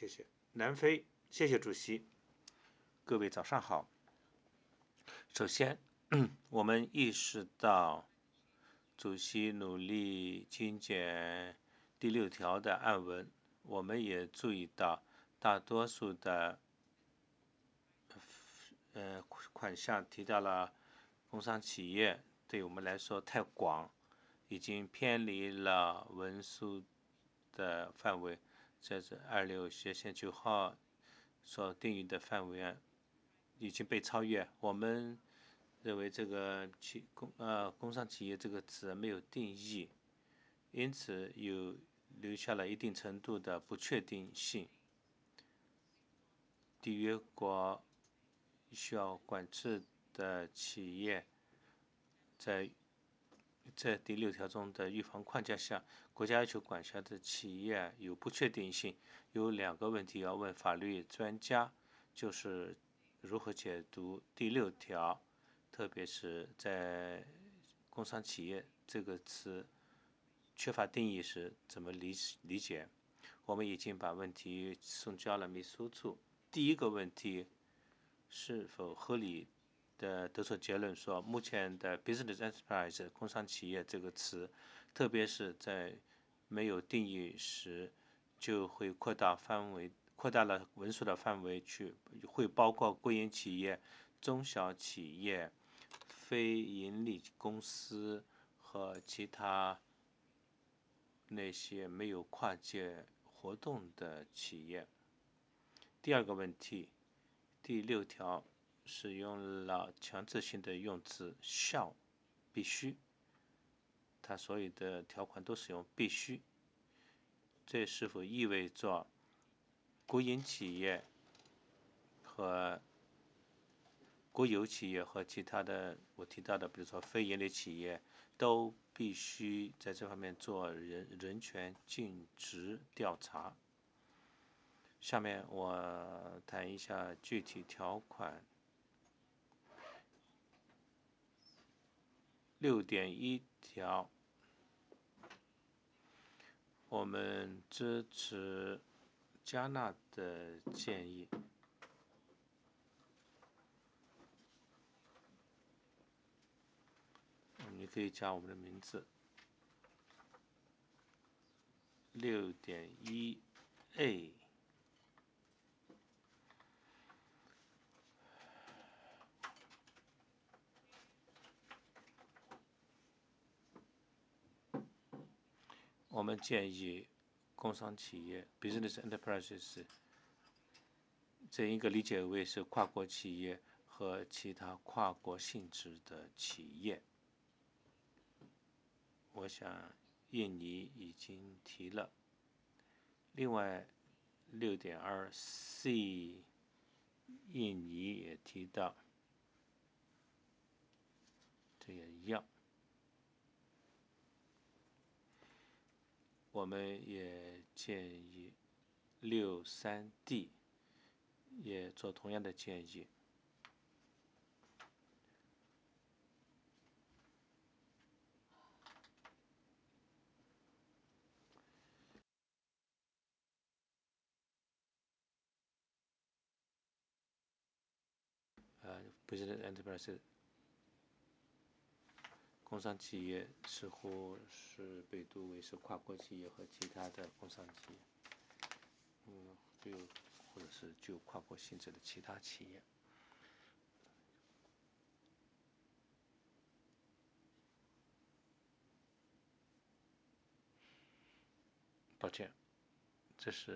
谢谢。南非，谢谢主席。各位早上好。首先，我们意识到主席努力精简第6条的案文，我们也注意到大多数的款项提到了工商企业，对我们来说太广，已经偏离了文书的范围。这是26学线9号所定义的范围已经被超越。我们认为这个工商企业这个词没有定义，因此又留下了一定程度的不确定性。缔约国需要管制的企业在第6条中的预防框架下，国家要求管辖的企业有不确定性。有2个问题要问法律专家，就是如何解读第6条，特别是在工商企业这个词缺乏定义时怎么理解。我们已经把问题送交了秘书处。第一个问题，是否合理的得出结论说，目前的 business enterprise 工商企业这个词，特别是在没有定义时，就会扩大了文书的范围会包括国营企业、中小企业、非盈利公司和其他那些没有跨界活动的企业。第二个问题，第6条使用了强制性的用词 shall 必须，它所有的条款都使用必须，这是否意味着国营企业和国有企业和其他的我提到的比如说非营利企业都必须在这方面做人权尽职调查？下面我谈一下具体条款。6.1条，我们支持加纳的建议。你可以加我们的名字。6.1A。我们建议工商企业 business enterprises 这应该理解为是跨国企业和其他跨国性质的企业。我想印尼已经提了。另外 6.2C 印尼也提到，这也一样。我们也建议63D 也做同样的建议。business enterprise 工商企业似乎是被读为是跨国企业和其他的工商企业，或者是具有跨国性质的其他企业。抱歉，这是